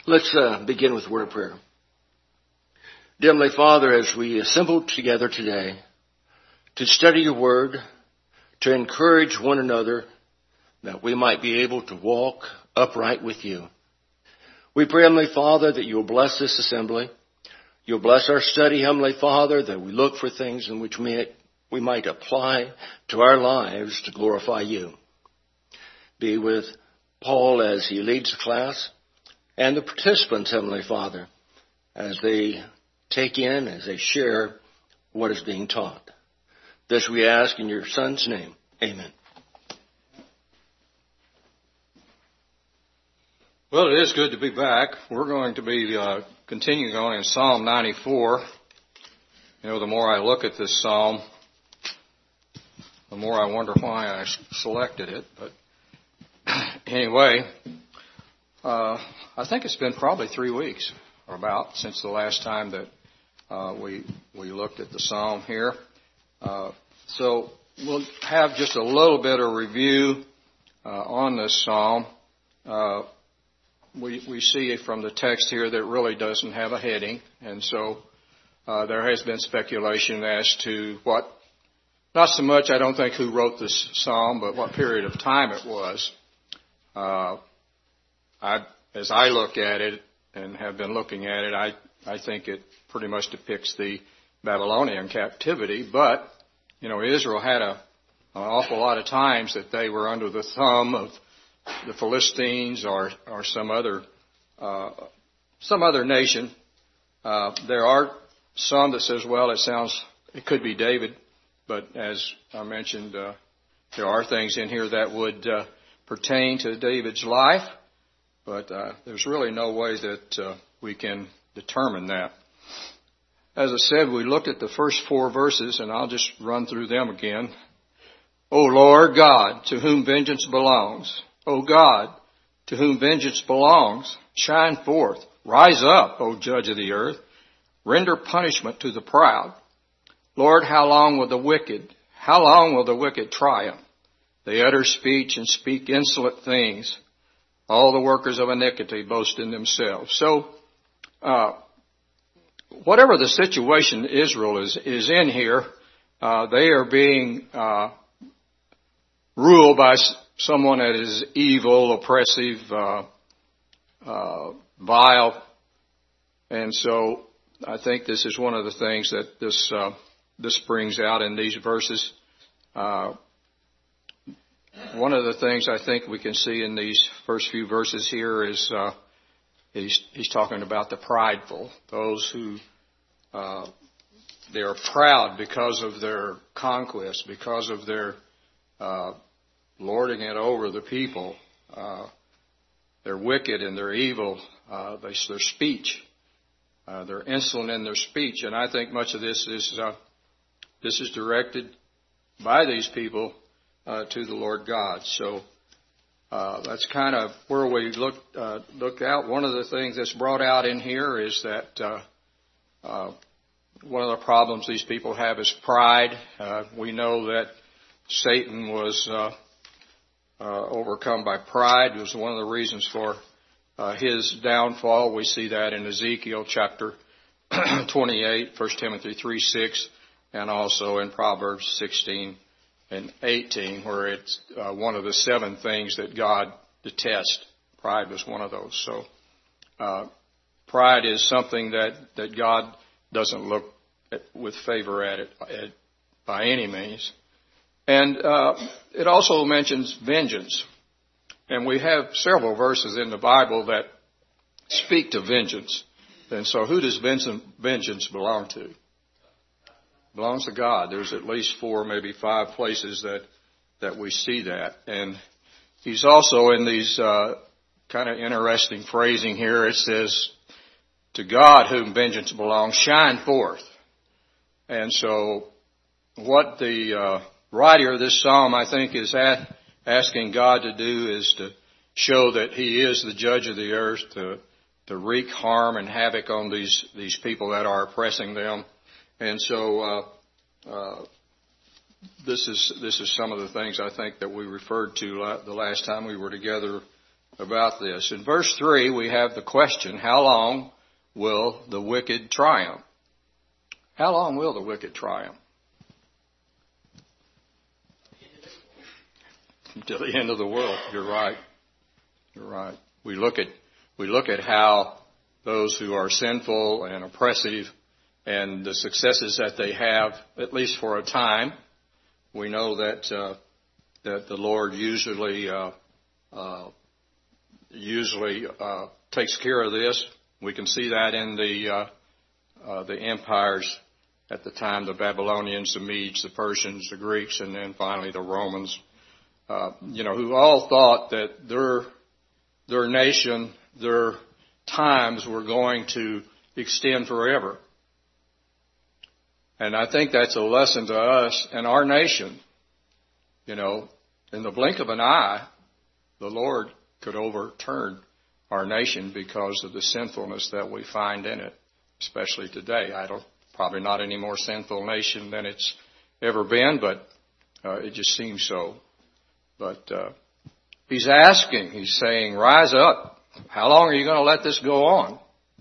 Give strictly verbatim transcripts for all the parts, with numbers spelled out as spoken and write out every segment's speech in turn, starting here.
Let's uh, begin with a word of prayer. Dear Heavenly Father, as we assembled together today to study your word, to encourage one another that we might be able to walk upright with you, we pray, Heavenly Father, that you'll bless this assembly. You'll bless our study, Heavenly Father, that we look for things in which we, we might apply to our lives to glorify you. Be with Paul as he leads the class, and the participants, Heavenly Father, as they take in, as they share what is being taught. This we ask in your Son's name. Amen. Well, it is good to be back. We're going to be uh, continuing on in Psalm ninety-four. You know, the more I look at this psalm, the more I wonder why I selected it. But anyway, uh, I think it's been probably three weeks or about since the last time that uh, we we looked at the psalm here. Uh, so we'll have just a little bit of review uh, on this psalm. Uh, we we see from the text here that it really doesn't have a heading, and so uh, there has been speculation as to what, not so much I don't think who wrote this psalm, but what period of time it was. Uh, I, as I look at it and have been looking at it, I, I think it pretty much depicts the Babylonian captivity. But, you know, Israel had a, an awful lot of times that they were under the thumb of the Philistines or, or some other, uh, some other nation. Uh, there are some that says, well, it sounds, it could be David. But as I mentioned, uh, there are things in here that would, uh, pertain to David's life, but uh, there's really no way that uh, we can determine that. As I said, we looked at the first four verses, and I'll just run through them again. O Lord God, to whom vengeance belongs. O God, to whom vengeance belongs, shine forth. Rise up, O Judge of the earth. Render punishment to the proud. Lord, how long will the wicked, how long will the wicked triumph? They utter speech and speak insolent things. All the workers of iniquity boast in themselves. So, uh, whatever the situation Israel is, is in here, uh, they are being, uh, ruled by someone that is evil, oppressive, uh, uh, vile. And so, I think this is one of the things that this, uh, this brings out in these verses. Uh, One of the things I think we can see in these first few verses here is uh, he's, he's talking about the prideful, those who uh, they are proud because of their conquest, because of their uh, lording it over the people. Uh, they're wicked and they're evil. Uh, they, their speech, uh, they're insolent in their speech, and I think much of this is uh, this is directed by these people Uh, to the Lord God. So uh, that's kind of where we look uh, look out. One of the things that's brought out in here is that uh, uh, one of the problems these people have is pride. Uh, we know that Satan was uh, uh, overcome by pride. It was one of the reasons for uh, his downfall. We see that in Ezekiel chapter twenty-eight, First Timothy three six, and also in Proverbs sixteen and eighteen, where it's uh, one of the seven things that God detests. Pride was one of those. So uh, pride is something that, that God doesn't look at, with favor at it at, by any means. And uh, it also mentions vengeance. And we have several verses in the Bible that speak to vengeance. And so who does vengeance belong to? Belongs to God. There's at least four, maybe five places that, that we see that. And he's also in these, uh, kind of interesting phrasing here. It says, to God whom vengeance belongs, shine forth. And so what the, uh, writer of this psalm, I think, is at, asking God to do is to show that he is the judge of the earth, to, to wreak harm and havoc on these, these people that are oppressing them. And so, uh, uh, this is, this is some of the things I think that we referred to la- the last time we were together about this. In verse three, we have the question, how long will the wicked triumph? How long will the wicked triumph? Until the end of the world. You're right. You're right. We look at we look at how those who are sinful and oppressive and the successes that they have, at least for a time. We know that uh, that the Lord usually uh, uh, usually uh, takes care of this. We can see that in the uh, uh, the empires at the time: the Babylonians, the Medes, the Persians, the Greeks, and then finally the Romans. Uh, you know, who all thought that their their nation, their times were going to extend forever. And I think that's a lesson to us and our nation. You know, in the blink of an eye, the Lord could overturn our nation because of the sinfulness that we find in it, especially today. I don't, probably not any more sinful nation than it's ever been, but uh, it just seems so. But uh, he's asking, he's saying, rise up. How long are you going to let this go on?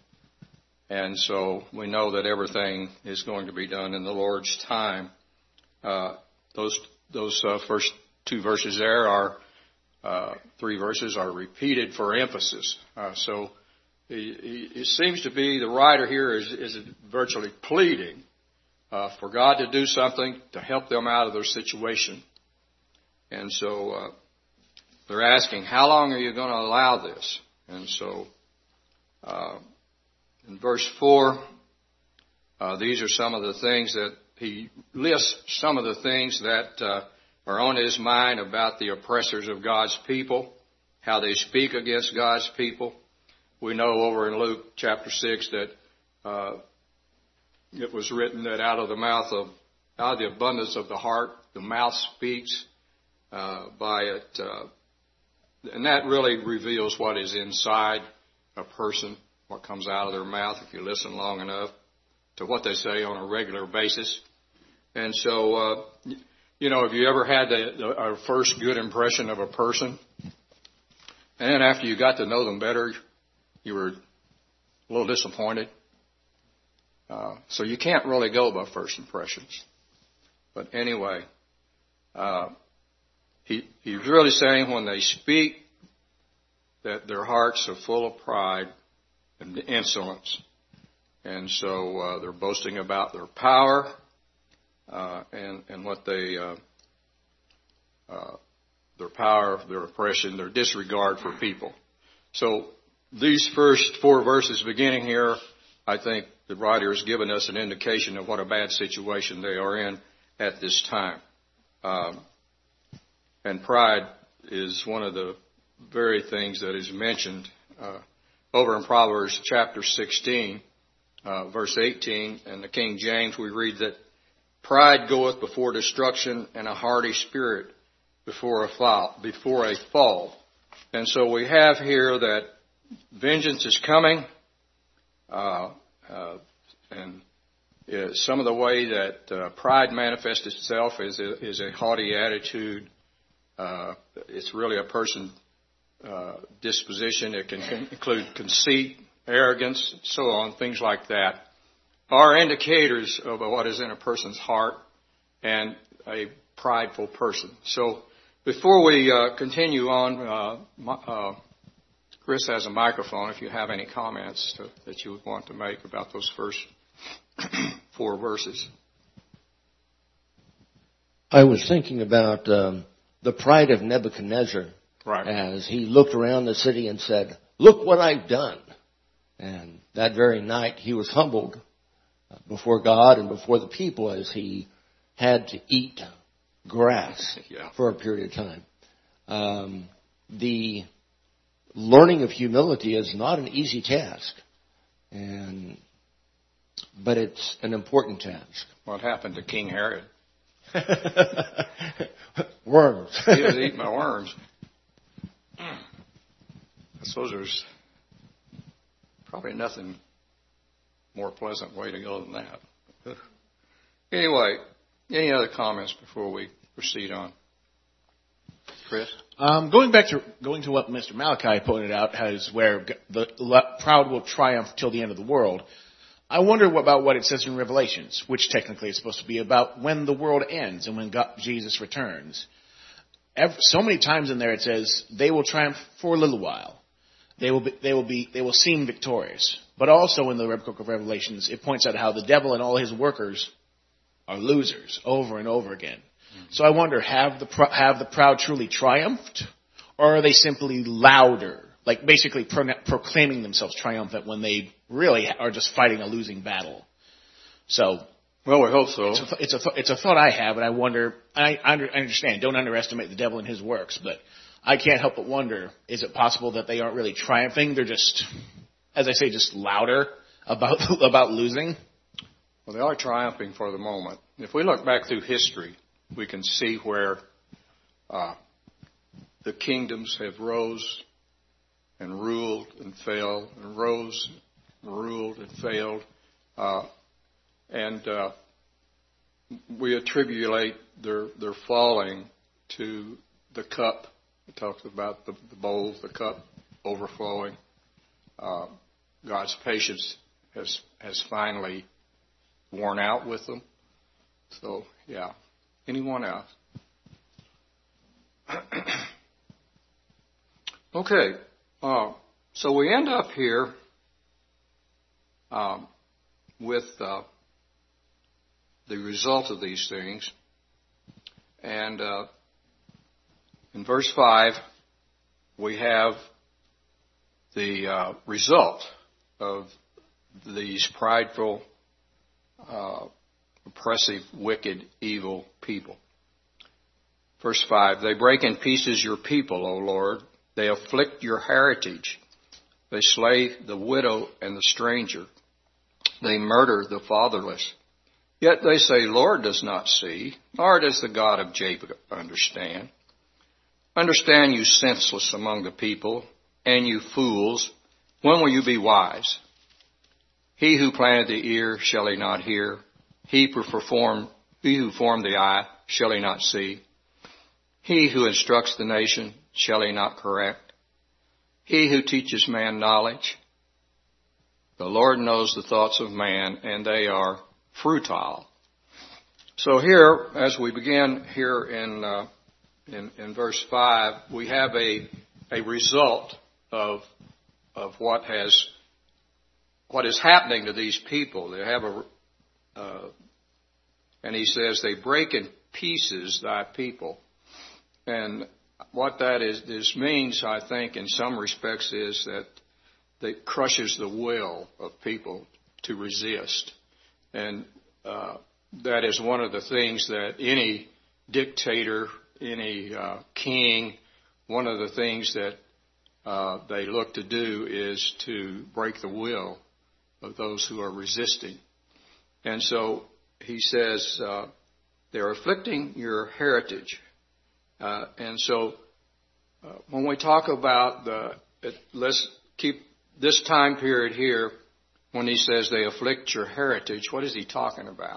And so we know that everything is going to be done in the Lord's time. Uh, those those uh, first two verses there are, uh, three verses are repeated for emphasis. Uh, so he, he, it seems to be the writer here is, is virtually pleading uh, for God to do something to help them out of their situation. And so uh, they're asking, how long are you going to allow this? And so uh, in verse four, uh, these are some of the things that he lists, some of the things that uh, are on his mind about the oppressors of God's people, how they speak against God's people. We know over in Luke chapter six that uh, it was written that out of the mouth of, out of the abundance of the heart, the mouth speaks. Uh, by it, uh, and that really reveals what is inside a person, what comes out of their mouth if you listen long enough to what they say on a regular basis. And so, uh, you know, have you ever had the, the, a first good impression of a person, and then after you got to know them better, you were a little disappointed? Uh, so you can't really go by first impressions. But anyway, uh, He, he's really saying when they speak that their hearts are full of pride and insolence. And so uh, they're boasting about their power uh, and, and what they, uh, uh, their power, their oppression, their disregard for people. So these first four verses beginning here, I think the writer has given us an indication of what a bad situation they are in at this time. Um, And pride is one of the very things that is mentioned uh, over in Proverbs chapter sixteen, uh, verse eighteen. In the King James, we read that pride goeth before destruction, and a haughty spirit before a fall. Before a fall. And so we have here that vengeance is coming, uh, uh, and uh, some of the way that uh, pride manifests itself is a, is a haughty attitude. Uh, it's really a person uh, disposition. It can include conceit, arrogance, so on, things like that, are indicators of what is in a person's heart and a prideful person. So before we uh, continue on, uh, uh, Chris has a microphone if you have any comments to, that you would want to make about those first four verses. I was thinking about um, the pride of Nebuchadnezzar, right, as he looked around the city and said, "Look what I've done." And that very night he was humbled before God and before the people as he had to eat grass yeah. for a period of time. Um, the learning of humility is not an easy task, and but it's an important task. What happened to King Herod? Worms. He was eating my worms. I suppose there's probably nothing more pleasant way to go than that. Anyway, any other comments before we proceed on? Chris? Um, going back to going to what Mister Malachi pointed out, has where the proud will triumph till the end of the world. I wonder about what it says in Revelations, which technically is supposed to be about when the world ends and when God, Jesus returns. Every, so many times in there it says they will triumph for a little while. They will be, they will be, they will seem victorious. But also in the book of Revelations, it points out how the devil and all his workers are losers over and over again. Mm-hmm. So I wonder, have the have the proud truly triumphed, or are they simply louder? Like basically pro- proclaiming themselves triumphant when they really are just fighting a losing battle. So, well, we hope so. It's a, it's a, th- it's a thought I have, and I wonder. I, I understand. Don't underestimate the devil and his works, but I can't help but wonder: is it possible that they aren't really triumphing? They're just, as I say, just louder about about losing. Well, they are triumphing for the moment. If we look back through history, we can see where uh, the kingdoms have rose and ruled and failed, and rose, and ruled and failed. Uh, and uh, we attribute their, their falling to the cup. It talks about the, the bowl, the cup overflowing. Uh, God's patience has has finally worn out with them. So, yeah. Anyone else? Okay. Uh, so we end up here um, with uh, the result of these things. And uh, in verse five, we have the uh, result of these prideful, uh, oppressive, wicked, evil people. Verse five, they break in pieces your people, O Lord. They afflict your heritage. They slay the widow and the stranger. They murder the fatherless. Yet they say, Lord does not see, nor does the God of Jacob understand. Understand, you senseless among the people, and you fools, when will you be wise? He who planted the ear, shall he not hear? He who performed, he who formed the eye, shall he not see? He who instructs the nation, shall he not correct? He who teaches man knowledge? The Lord knows the thoughts of man, and they are futile. So here, as we begin here in uh, in, in verse five, we have a a result of of what has what is happening to these people. They have a uh, and he says they break in pieces thy people. And what that is, this means, I think, in some respects, is that it crushes the will of people to resist. And uh, that is one of the things that any dictator, any uh, king, one of the things that uh, they look to do is to break the will of those who are resisting. And so he says, uh, they're afflicting your heritage. Uh, and so uh, when we talk about the, it, let's keep this time period here, when he says they afflict your heritage, what is he talking about?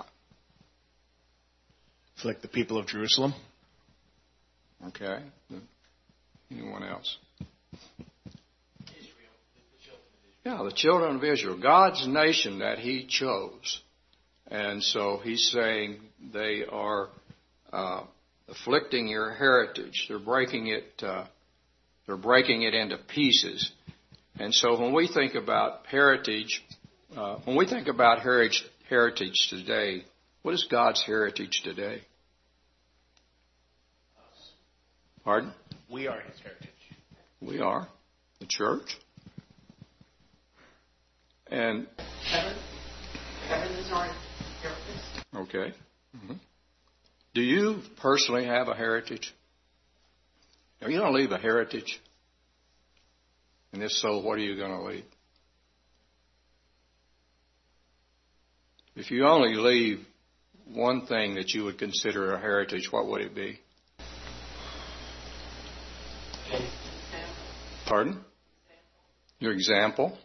Afflict the people of Jerusalem. Okay. Anyone else? Israel. The children of Israel. Yeah, the children of Israel, God's nation that he chose. And so he's saying they are uh, afflicting your heritage. They're breaking it. Uh, they're breaking it into pieces. And so when we think about heritage, uh, when we think about heritage, heritage today, what is God's heritage today? Us. Pardon? We are his heritage. We are the church. And heaven, heaven is our heritage. Okay. Mm-hmm. Do you personally have a heritage? Are you going to leave a heritage? And if so, what are you going to leave? If you only leave one thing that you would consider a heritage, what would it be? Pardon? Your example?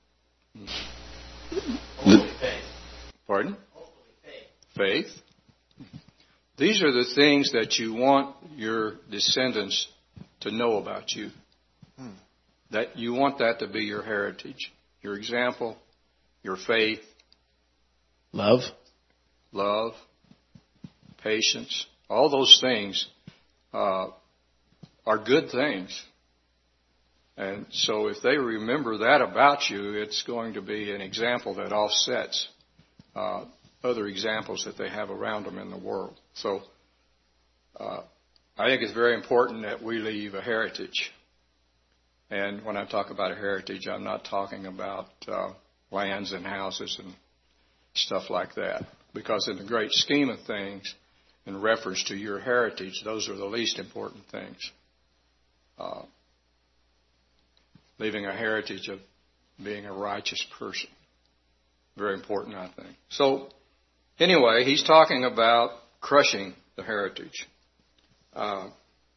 Pardon? Faith. These are the things that you want your descendants to know about you. Hmm. That you want that to be your heritage, your example, your faith. Love. Love, patience, all those things uh, are good things. And so if they remember that about you, it's going to be an example that offsets uh, other examples that they have around them in the world. So uh, I think it's very important that we leave a heritage. And when I talk about a heritage, I'm not talking about uh, lands and houses and stuff like that. Because in the great scheme of things, in reference to your heritage, those are the least important things. Uh, leaving a heritage of being a righteous person. Very important, I think. So, anyway, he's talking about crushing the heritage. Uh,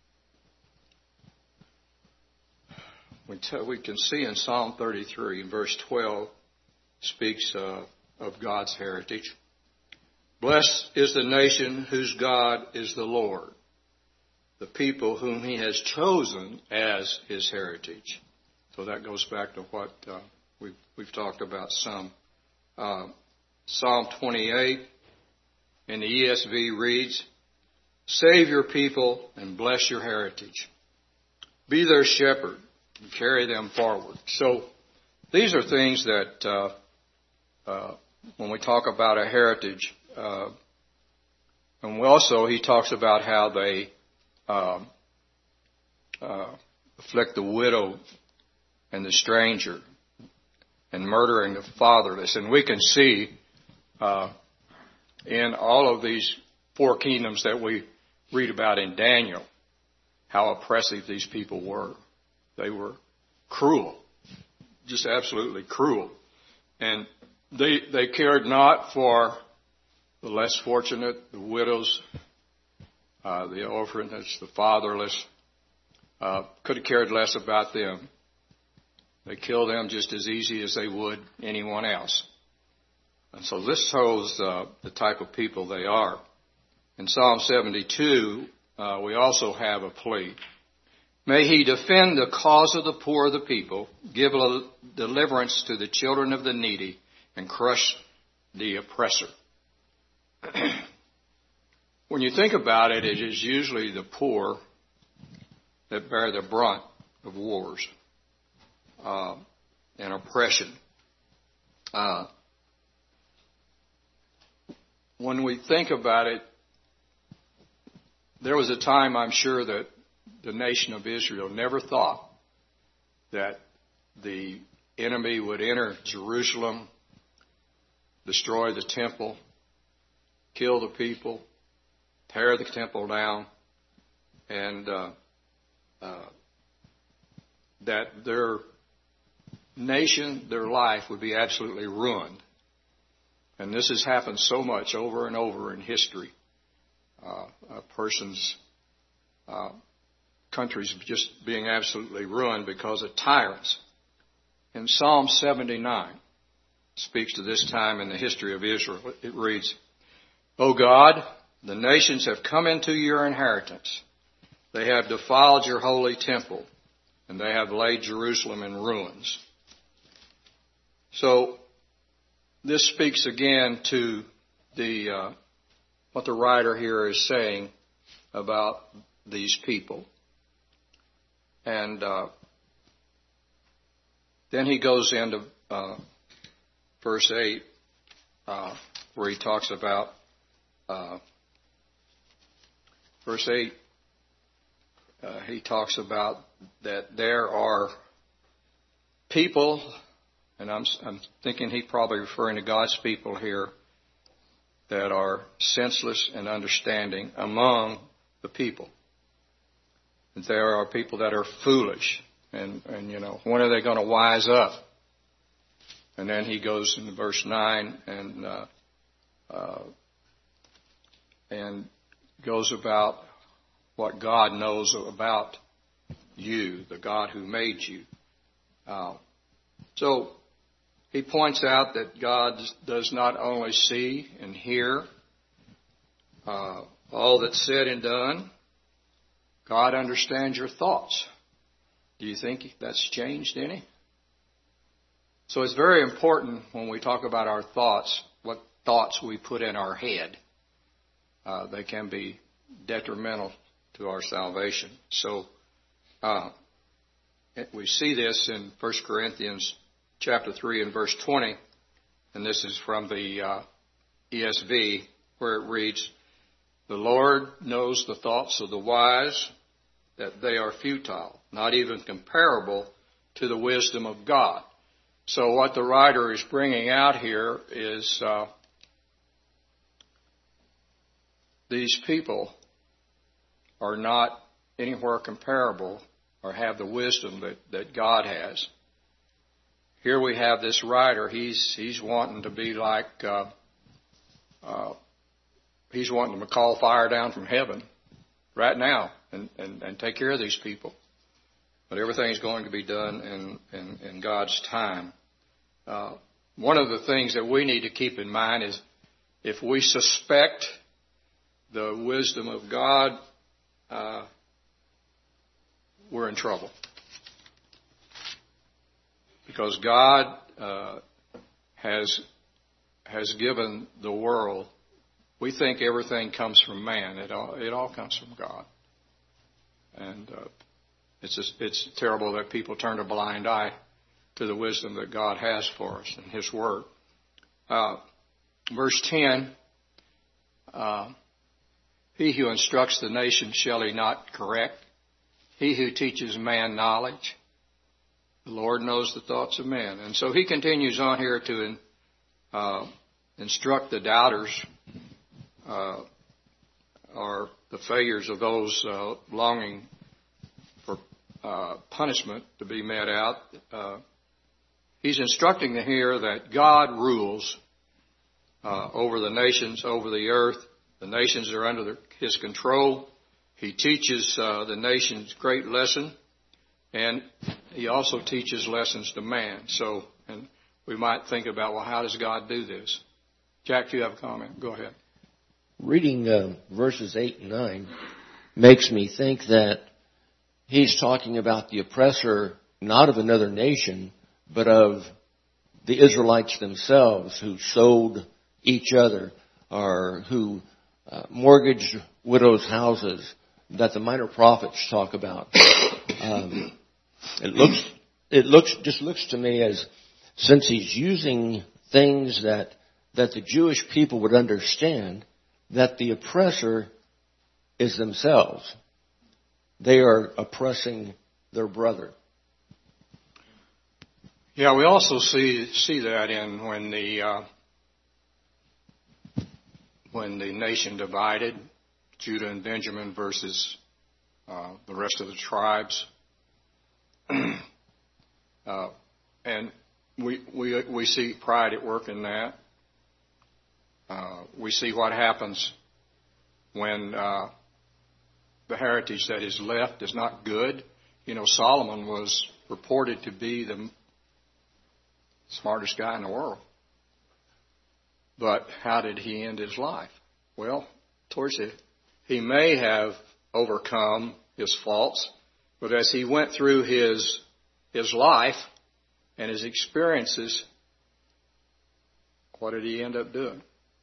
we, t- we can see in Psalm thirty-three, verse twelve, speaks uh, of God's heritage. Blessed is the nation whose God is the Lord, the people whom he has chosen as his heritage. So that goes back to what uh, we've, we've talked about some. Uh, Psalm twenty-eight in the E S V reads, save your people and bless your heritage. Be their shepherd and carry them forward. So these are things that uh, uh, when we talk about a heritage, Uh, and also he talks about how they uh, uh, afflict the widow and the stranger and murdering the fatherless. And we can see uh, in all of these four kingdoms that we read about in Daniel how oppressive these people were. They were cruel, just absolutely cruel. And they they cared not for the less fortunate, the widows, uh, the orphans, the fatherless, uh, could have cared less about them. They killed them just as easy as they would anyone else. And so this shows uh, the type of people they are. In Psalm seventy-two, uh, we also have a plea. May he defend the cause of the poor of the people, give deliverance to the children of the needy, and crush the oppressor. When you think about it, it is usually the poor that bear the brunt of wars uh, and oppression. Uh, when we think about it, there was a time, I'm sure, that the nation of Israel never thought that the enemy would enter Jerusalem, destroy the temple, kill the people, tear the temple down, and uh, uh, that their nation, their life would be absolutely ruined. And this has happened so much over and over in history. Uh, a person's uh, countries just being absolutely ruined because of tyrants. In Psalm seventy-nine, speaks to this time in the history of Israel. It reads, O God, the nations have come into your inheritance. They have defiled your holy temple, and they have laid Jerusalem in ruins. So this speaks again to the uh, what the writer here is saying about these people. And uh, then he goes into uh, verse eight, uh, where he talks about uh, verse eight. Uh, he talks about that there are people, and I'm, I'm thinking he's probably referring to God's people here, that are senseless and understanding among the people. That there are people that are foolish, and, and you know, when are they going to wise up? And then he goes into verse nine and uh, uh, and goes about what God knows about you, the God who made you. Uh, so he points out that God does not only see and hear uh, all that's said and done God understands your thoughts. Do you think that's changed any? So it's very important when we talk about our thoughts, what thoughts we put in our head. Uh, they can be detrimental to our salvation. So uh, we see this in First Corinthians chapter three and verse twenty, and this is from the uh, E S V, where it reads, "The Lord knows the thoughts of the wise, that they are futile, not even comparable to the wisdom of God." So what the writer is bringing out here is uh, these people are not anywhere comparable or have the wisdom that, that God has. Here we have this writer, he's he's wanting to be like, uh, uh, he's wanting to call fire down from heaven right now and, and, and take care of these people. But everything's going to be done in, in, in God's time. Uh, one of the things that we need to keep in mind is if we suspect the wisdom of God, uh, we're in trouble. Because God uh, has has given the world, we think everything comes from man. It all, it all comes from God. And uh, it's just, it's terrible that people turn a blind eye to the wisdom that God has for us in His Word. Uh, verse ten, uh, "He who instructs the nation, shall he not correct? He who teaches man knowledge, the Lord knows the thoughts of men." And so he continues on here to uh, instruct the doubters, uh, or the failures of those uh, longing for uh, punishment to be met out. Uh, he's instructing them here that God rules uh, over the nations, over the earth. The nations are under the, His control. He teaches uh, the nations great lesson, and He also teaches lessons to man. So, and we might think about, well, how does God do this? Jack, do you have a comment? Go ahead. Reading uh, verses eight and nine makes me think that he's talking about the oppressor, not of another nation, but of the Israelites themselves who sold each other, or who uh, mortgaged widows' houses that the minor prophets talk about. Um, it looks, it looks, just looks to me as, since he's using things that that the Jewish people would understand, that the oppressor is themselves. They are oppressing their brother. Yeah, we also see see that in when the uh, when the nation divided, Judah and Benjamin versus uh, the rest of the tribes, uh, and we we we see pride at work in that. Uh, we see what happens when uh, the heritage that is left is not good. You know, Solomon was reported to be the smartest guy in the world. But how did he end his life? Well, towards the, he may have overcome his faults, but as he went through his his life and his experiences, what did he end up doing?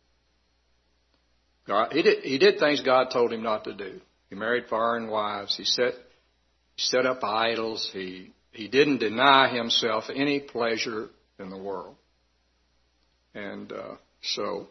God, he did, he did things God told him not to do. He married foreign wives. He set, he set up idols. He, he didn't deny himself any pleasure in the world. And uh, so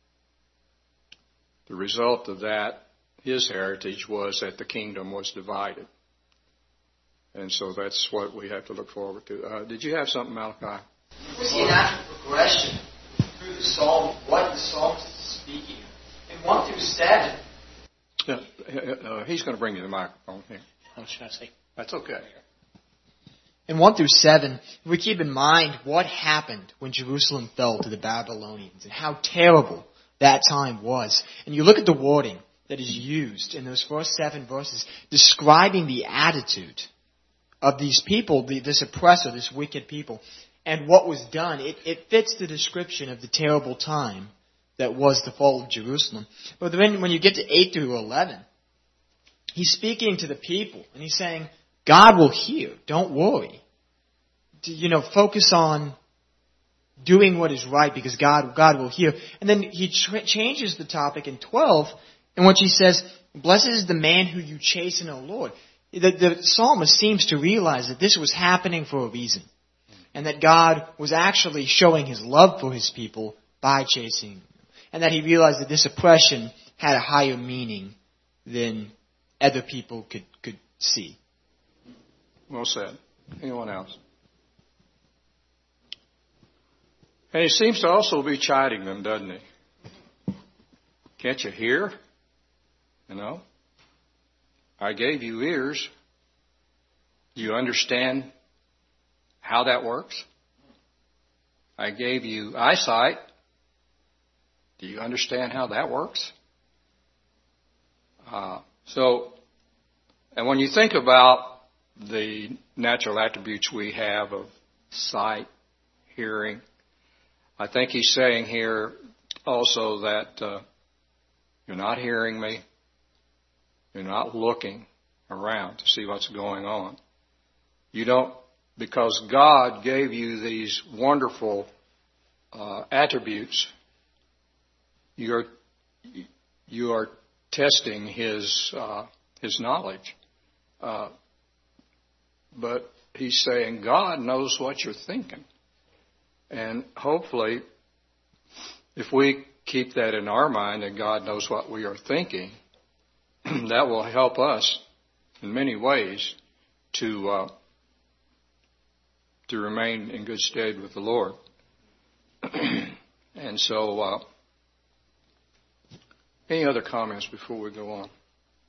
the result of that, his heritage, was that the kingdom was divided. And so that's what we have to look forward to. Uh, did you have something, Malachi? We see an actual progression through the psalm, what the psalmist is speaking of. In one through seven. Yeah, uh, he's going to bring you the microphone here. What should I say? That's okay. In one through seven, we keep in mind what happened when Jerusalem fell to the Babylonians and how terrible that time was. And you look at the wording that is used in those first seven verses describing the attitude of these people, the, this oppressor, this wicked people, and what was done. It, it fits the description of the terrible time that was the fall of Jerusalem. But then when you get to eight through eleven, he's speaking to the people, and he's saying, God will hear. Don't worry. You know, focus on doing what is right because God, God will hear. And then he tra- changes the topic in twelve, in which he says, blessed is the man who you chasten, O Lord. The, the psalmist seems to realize that this was happening for a reason, and that God was actually showing his love for his people by chastening them, and that he realized that this oppression had a higher meaning than other people could, could see. Well said. Anyone else? And he seems to also be chiding them, doesn't he? Can't you hear? You know? I gave you ears. Do you understand how that works? I gave you eyesight. Do you understand how that works? Uh, so, and when you think about the natural attributes we have of sight, hearing, I think he's saying here also that uh, you're not hearing me. You're not looking around to see what's going on. You don't, because God gave you these wonderful uh, attributes, you're you are testing His uh, His knowledge. Uh, but He's saying God knows what you're thinking. And hopefully, if we keep that in our mind and God knows what we are thinking, that will help us in many ways to uh, to remain in good stead with the Lord. And so, uh, any other comments before we go on?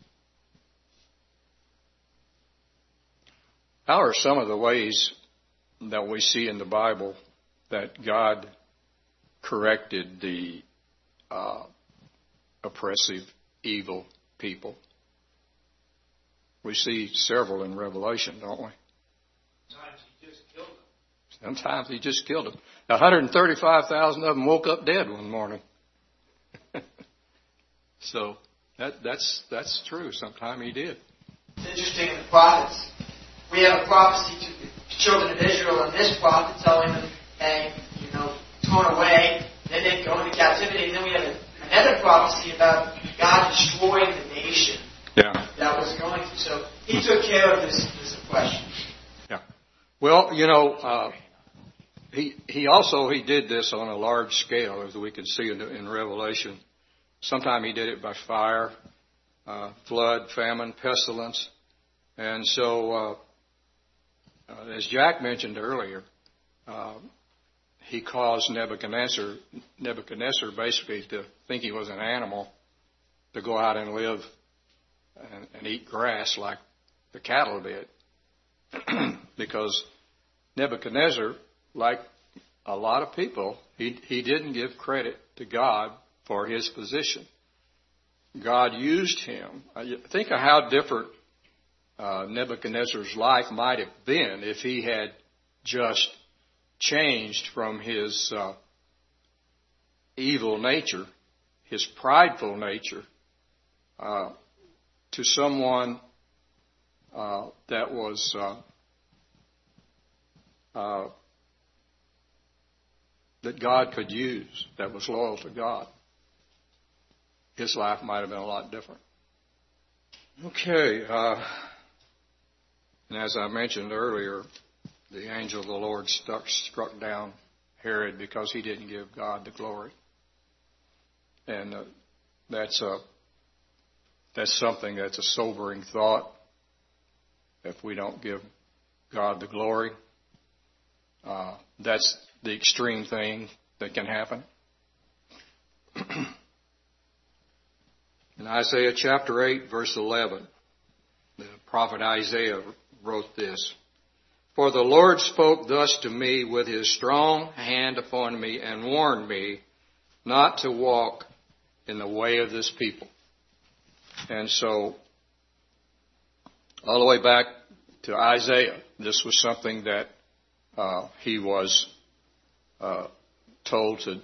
How are some of the ways that we see in the Bible that God corrected the uh, oppressive, evil people? We see several in Revelation, don't we? Sometimes he just killed them. Sometimes he just killed them. one hundred thirty-five thousand of them woke up dead one morning. So that, that's that's true. Sometime he did. It's interesting in the prophets. We have a prophecy to the children of Israel, and this prophet telling them, hey, you know, torn away, then they go into captivity. And then we have a, another prophecy about God destroying the nation Yeah. that was going to. So he took care of this, this oppression. Yeah. Well, you know, uh, he he also he did this on a large scale, as we can see in, in Revelation. Sometime he did it by fire, uh, flood, famine, pestilence, and so uh, uh, as Jack mentioned earlier, uh, he caused Nebuchadnezzar Nebuchadnezzar basically to think he was an animal, to go out and live and, and eat grass like the cattle did. Because Nebuchadnezzar, like a lot of people, he, he didn't give credit to God for his position. God used him. Think of how different uh, Nebuchadnezzar's life might have been if he had just changed from his uh, evil nature, his prideful nature, uh, to someone uh, that was uh, uh, that God could use, that was loyal to God. His life might have been a lot different. Okay, uh, and as I mentioned earlier, the angel of the Lord struck, struck down Herod because he didn't give God the glory. And uh, that's a that's something that's a sobering thought. If we don't give God the glory, uh, that's the extreme thing that can happen. In Isaiah chapter eight, verse eleven, the prophet Isaiah wrote this: For the Lord spoke thus to me with his strong hand upon me and warned me not to walk in the way of this people. And so, all the way back to Isaiah, this was something that uh, he was uh, told to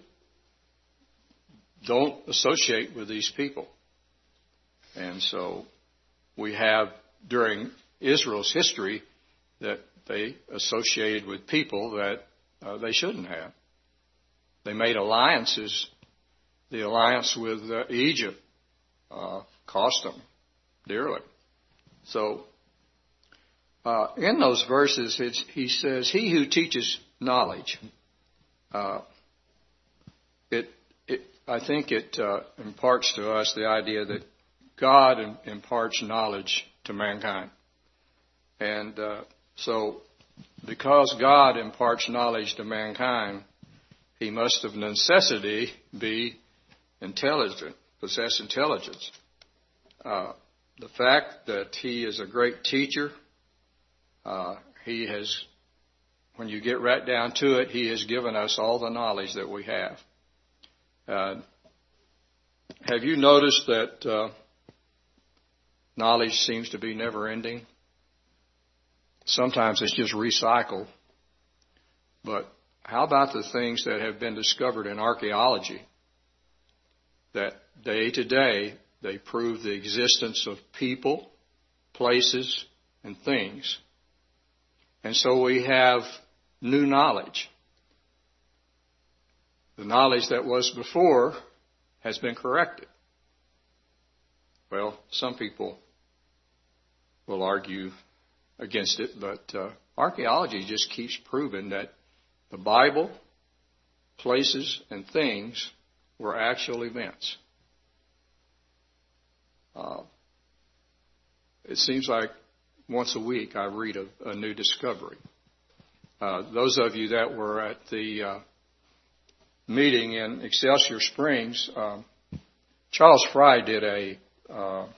don't associate with these people. And so we have during Israel's history that they associated with people that uh, they shouldn't have. They made alliances. The alliance with uh, Egypt uh, cost them dearly. So uh, in those verses, it's, he says, he who teaches knowledge, uh, it, it, I think it uh, imparts to us the idea that God imparts knowledge to mankind. And uh, so because God imparts knowledge to mankind, he must of necessity be intelligent, possess intelligence. Uh, the fact that he is a great teacher, uh, he has, when you get right down to it, he has given us all the knowledge that we have. Uh, have you noticed that uh, knowledge seems to be never ending? Sometimes it's just recycled. But how about the things that have been discovered in archaeology? That day to day, they prove the existence of people, places, and things. And so we have new knowledge. The knowledge that was before has been corrected. Well, some people will argue against it, but uh, archaeology just keeps proving that the Bible, places, and things were actual events. Uh, it seems like once a week I read a, a new discovery. Uh, those of you that were at the uh, meeting in Excelsior Springs, um, Charles Fry did a, uh,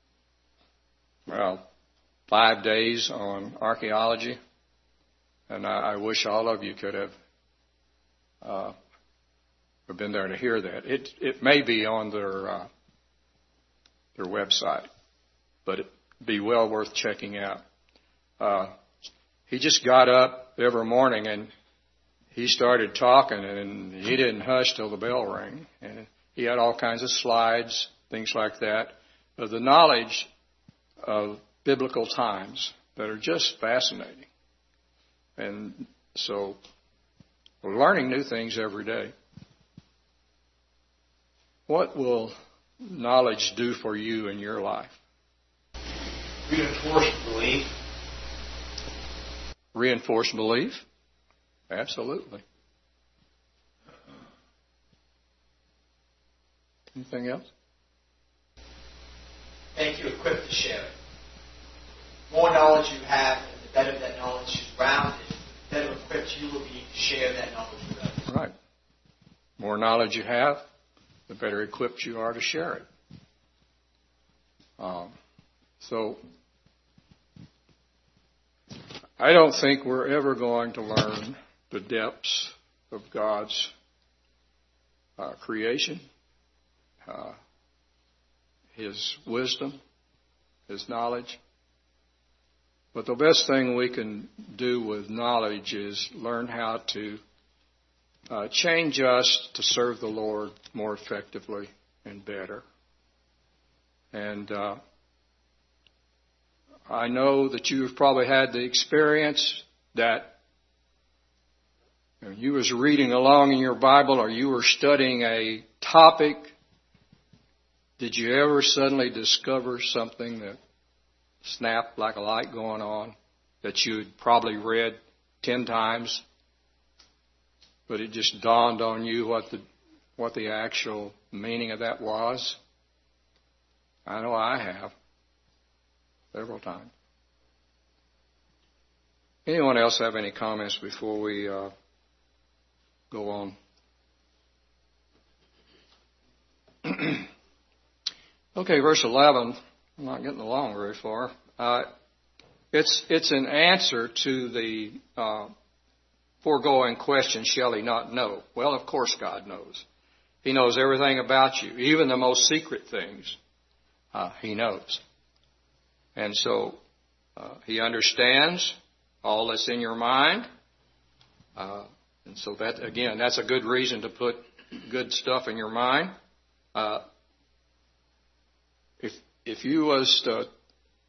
well, five days on archaeology. And I, I wish all of you could have uh, been there to hear that. It it may be on their uh, their website, but it'd be well worth checking out. Uh, he just got up every morning and he started talking, and he didn't hush till the bell rang. And he had all kinds of slides, things like that, of the knowledge of biblical times that are just fascinating. And so we're learning new things every day. What will knowledge do for you in your life? Reinforce belief. Reinforce belief? Absolutely. Anything else? Make you equipped to share it. The more knowledge you have, and the better that knowledge is rounded, the better equipped you will be to share that knowledge with others. Right. The more knowledge you have, the better equipped you are to share it. Um, so, I don't think we're ever going to learn the depths of God's uh, creation, uh, His wisdom, His knowledge. But the best thing we can do with knowledge is learn how to uh, change us to serve the Lord more effectively and better. And uh, I know that you've probably had the experience that you was reading along in your Bible or you were studying a topic. Did you ever suddenly discover something that snapped like a light going on that you'd probably read ten times, but it just dawned on you what the what the actual meaning of that was? I know I have several times. Anyone else have any comments before we uh, go on? Okay, verse eleven. I'm not getting along very far. Uh, it's it's an answer to the uh, foregoing question, shall he not know? Well, of course God knows. He knows everything about you, even the most secret things. Uh, he knows. And so uh, he understands all that's in your mind. Uh, and so that, again, that's a good reason to put good stuff in your mind. Uh, if if you was to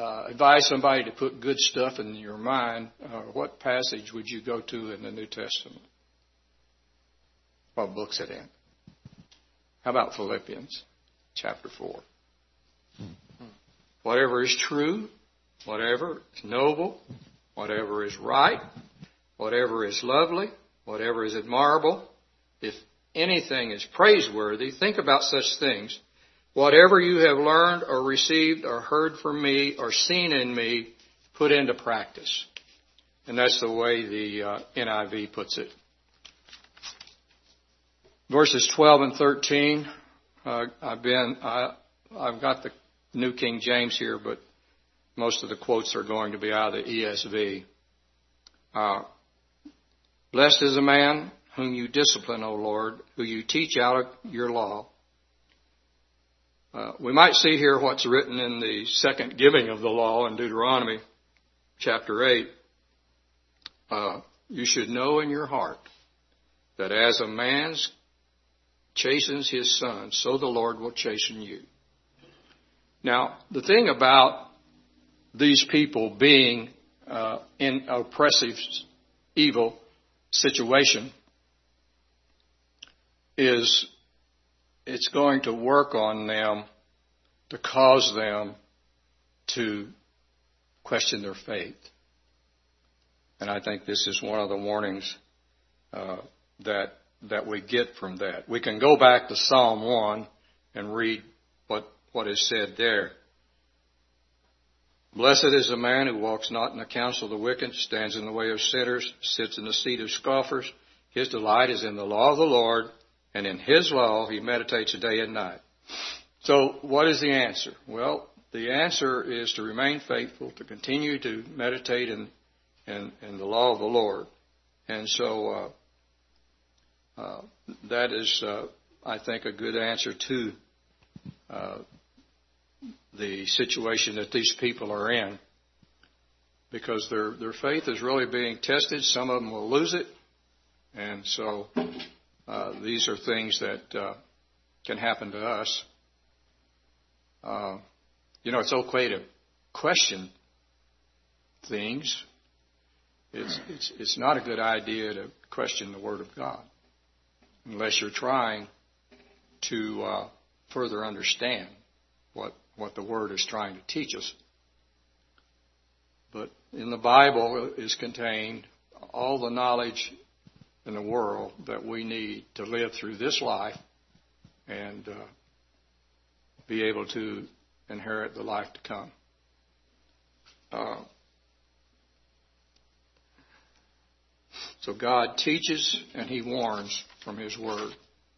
uh, advise somebody to put good stuff in your mind, uh, what passage would you go to in the New Testament? What book's it in? How about Philippians chapter four? Hmm. Whatever is true, whatever is noble, whatever is right, whatever is lovely, whatever is admirable, if anything is praiseworthy, think about such things. Whatever you have learned or received or heard from me or seen in me, put into practice. And that's the way the uh, N I V puts it. Verses twelve and thirteen, uh, I've been, I, I've got the New King James here, but most of the quotes are going to be out of the E S V. Uh, Blessed is a man whom you discipline, O Lord, who you teach out of your law. Uh, we might see here what's written in the second giving of the law in Deuteronomy chapter eight. Uh, you should know in your heart that as a man chastens his son, so the Lord will chasten you. Now, the thing about these people being uh, in oppressive, evil situation is it's going to work on them to cause them to question their faith. And I think this is one of the warnings uh, that that we get from that. We can go back to Psalm one and read what, what is said there. Blessed is the man who walks not in the counsel of the wicked, stands in the way of sinners, sits in the seat of scoffers. His delight is in the law of the Lord, and in his law he meditates day and night. So what is the answer? Well, the answer is to remain faithful, to continue to meditate in, in, in the law of the Lord. And so uh, uh, that is, uh, I think, a good answer to uh, the situation that these people are in, because their their faith is really being tested. Some of them will lose it, and so uh, these are things that uh, can happen to us. Uh, you know, it's okay to question things. It's it's it's not a good idea to question the Word of God unless you're trying to uh, further understand what what the Word is trying to teach us. But in the Bible is contained all the knowledge in the world that we need to live through this life and uh, be able to inherit the life to come. Uh, so God teaches and He warns from His Word.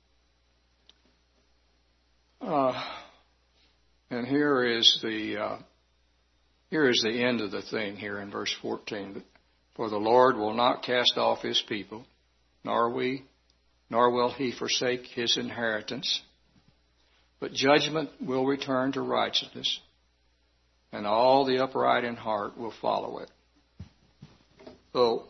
Uh, and here is the uh, here is the end of the thing here in verse fourteen. For the Lord will not cast off His people, nor we, nor will He forsake His inheritance. But judgment will return to righteousness, and all the upright in heart will follow it. So,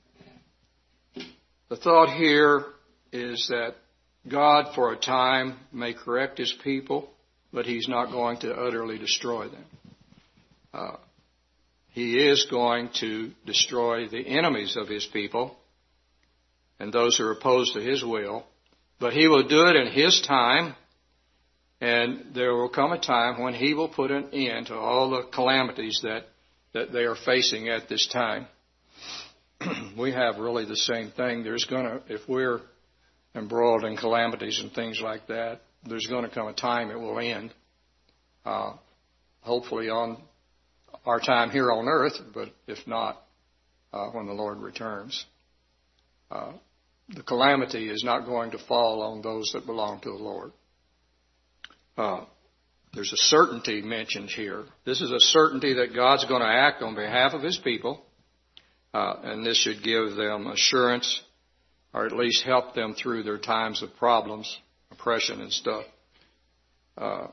the thought here is that God for a time may correct His people, but He's not going to utterly destroy them. Uh, he is going to destroy the enemies of His people and those who are opposed to His will, but He will do it in His time. And there will come a time when He will put an end to all the calamities that, that they are facing at this time. We have really the same thing. There's going to, if we're embroiled in calamities and things like that, there's going to come a time it will end. Uh, hopefully on our time here on earth, but if not, uh, when the Lord returns. Uh, the calamity is not going to fall on those that belong to the Lord. Uh, there's a certainty mentioned here. This is a certainty that God's going to act on behalf of His people, uh, and this should give them assurance, or at least help them through their times of problems, oppression and stuff. Uh,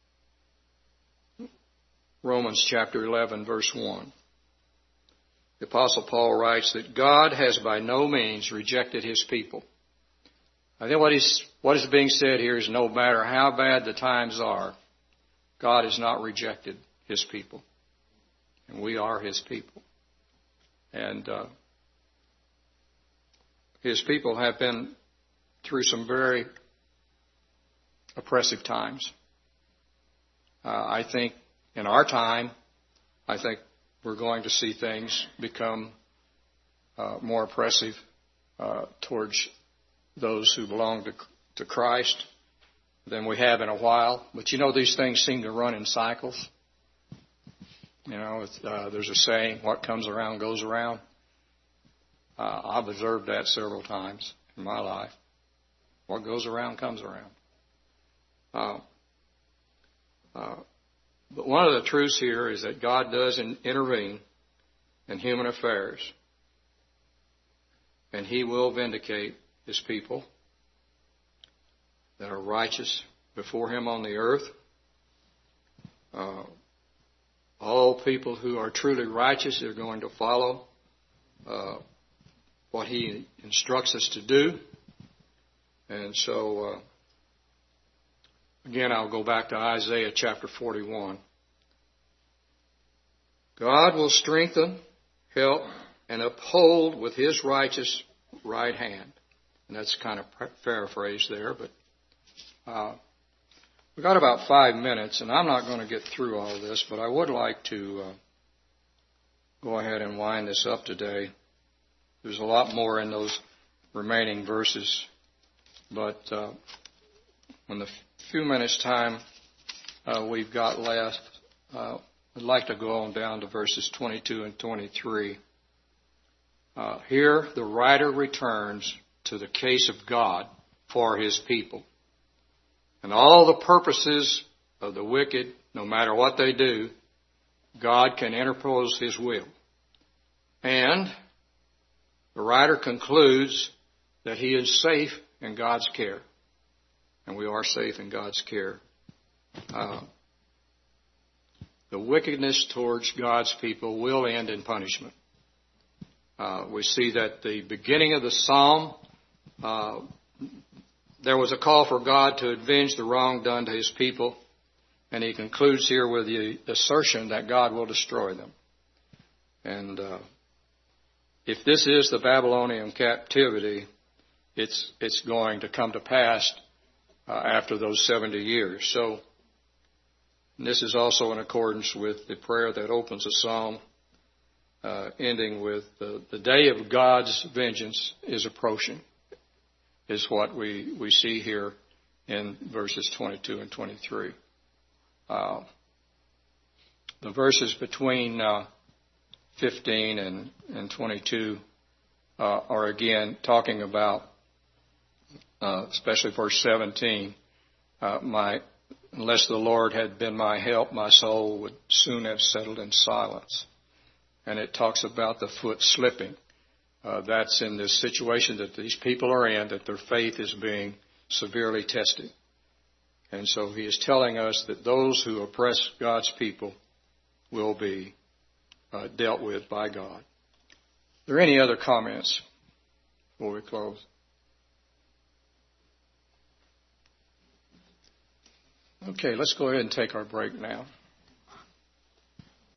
Romans chapter eleven, verse one. The Apostle Paul writes that God has by no means rejected His people. I think what is, what is being said here is no matter how bad the times are, God has not rejected His people. and we are His people. And uh, His people have been through some very oppressive times. Uh, I think in our time, I think we're going to see things become uh, more oppressive uh, towards those who belong to, to Christ than we have in a while. But you know, these things seem to run in cycles. You know, it's, uh, there's a saying, what comes around goes around. Uh, I've observed that several times in my life. What goes around comes around. Uh, uh, but one of the truths here is that God does in, intervene in human affairs, and He will vindicate His people that are righteous before Him on the earth. Uh, all people who are truly righteous are going to follow uh, what He instructs us to do. And so, uh, again, I'll go back to Isaiah chapter forty-one. God will strengthen, help, and uphold with His righteous right hand. And that's kind of paraphrased there, but uh, we've got about five minutes, and I'm not going to get through all this, but I would like to uh, go ahead and wind this up today. There's a lot more in those remaining verses, but uh, in the few minutes' time uh, we've got left, uh, I'd like to go on down to verses twenty-two and twenty-three. Uh, here the writer returns to the case of God for His people. And all the purposes of the wicked, no matter what they do, God can interpose His will. And the writer concludes that he is safe in God's care. And we are safe in God's care. Uh, the wickedness towards God's people will end in punishment. Uh, we see that the beginning of the psalm, uh, there was a call for God to avenge the wrong done to His people. And he concludes here with the assertion that God will destroy them. And uh, if this is the Babylonian captivity, it's it's going to come to pass uh, after those seventy years. So this is also in accordance with the prayer that opens the psalm, uh, ending with the, the day of God's vengeance is approaching, is what we, we see here in verses twenty-two and twenty-three. Uh, the verses between uh, fifteen and, and twenty-two uh, are again talking about, uh, especially verse seventeen, uh, my unless the Lord had been my help, my soul would soon have settled in silence. And it talks about the foot slipping. Uh, that's in this situation that these people are in, that their faith is being severely tested. And so he is telling us that those who oppress God's people will be uh, dealt with by God. Are there any other comments before we close? Okay, let's go ahead and take our break now.